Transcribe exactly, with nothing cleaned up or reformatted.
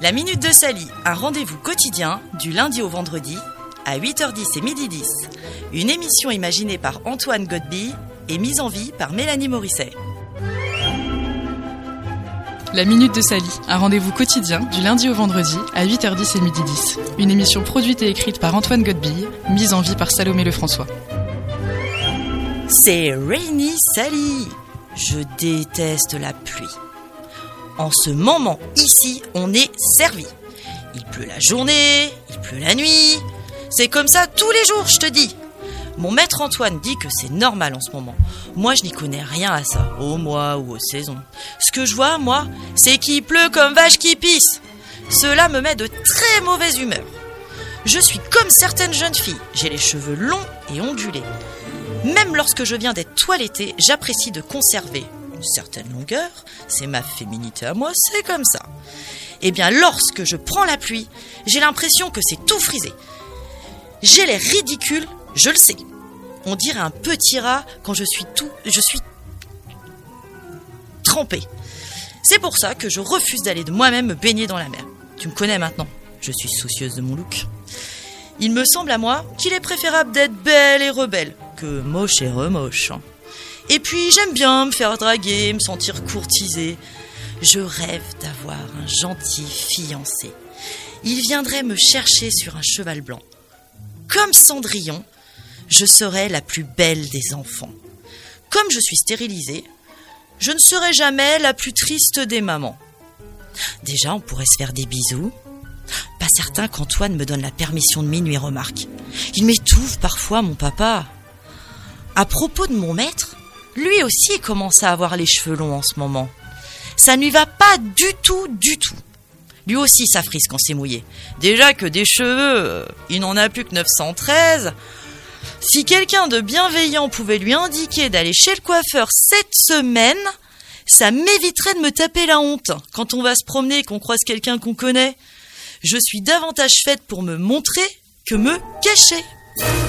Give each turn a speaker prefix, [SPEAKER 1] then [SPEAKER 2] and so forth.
[SPEAKER 1] La Minute de Sally, un rendez-vous quotidien du lundi au vendredi à huit heures dix et midi dix. Une émission imaginée par Antoine Godby et mise en vie par Mélanie Morisset.
[SPEAKER 2] La Minute de Sally, un rendez-vous quotidien du lundi au vendredi à huit heures dix et midi dix. Une émission produite et écrite par Antoine Godby, mise en vie par Salomé Lefrançois.
[SPEAKER 1] C'est Rainy Sally. Je déteste la pluie. En ce moment, ici, on est servi. Il pleut la journée, il pleut la nuit. C'est comme ça tous les jours, je te dis. Mon maître Antoine dit que c'est normal en ce moment. Moi, je n'y connais rien à ça, aux mois ou aux saisons. Ce que je vois, moi, c'est qu'il pleut comme vache qui pisse. Cela me met de très mauvaise humeur. Je suis comme certaines jeunes filles. J'ai les cheveux longs et ondulés. Même lorsque je viens d'être toilettée, j'apprécie de conserver une certaine longueur. C'est ma féminité à moi, c'est comme ça. Eh bien, lorsque je prends la pluie, j'ai l'impression que c'est tout frisé. J'ai l'air ridicule, je le sais. On dirait un petit rat quand je suis tout... Je suis... trempée. C'est pour ça que je refuse d'aller de moi-même me baigner dans la mer. Tu me connais maintenant, je suis soucieuse de mon look. Il me semble à moi qu'il est préférable d'être belle et rebelle que moche et remoche. Et puis j'aime bien me faire draguer, me sentir courtisée. Je rêve d'avoir un gentil fiancé. Il viendrait me chercher sur un cheval blanc. Comme Cendrillon, je serais la plus belle des enfants. Comme je suis stérilisée, je ne serai jamais la plus triste des mamans. Déjà, on pourrait se faire des bisous. Pas certain qu'Antoine me donne la permission de minuit, remarque. Il m'étouffe parfois, mon papa. À propos de mon maître, lui aussi commence à avoir les cheveux longs en ce moment. Ça ne lui va pas du tout, du tout. Lui aussi, ça frise quand c'est mouillé. Déjà que des cheveux, il n'en a plus que neuf cent treize. Si quelqu'un de bienveillant pouvait lui indiquer d'aller chez le coiffeur cette semaine, ça m'éviterait de me taper la honte quand on va se promener et qu'on croise quelqu'un qu'on connaît. Je suis davantage faite pour me montrer que me cacher.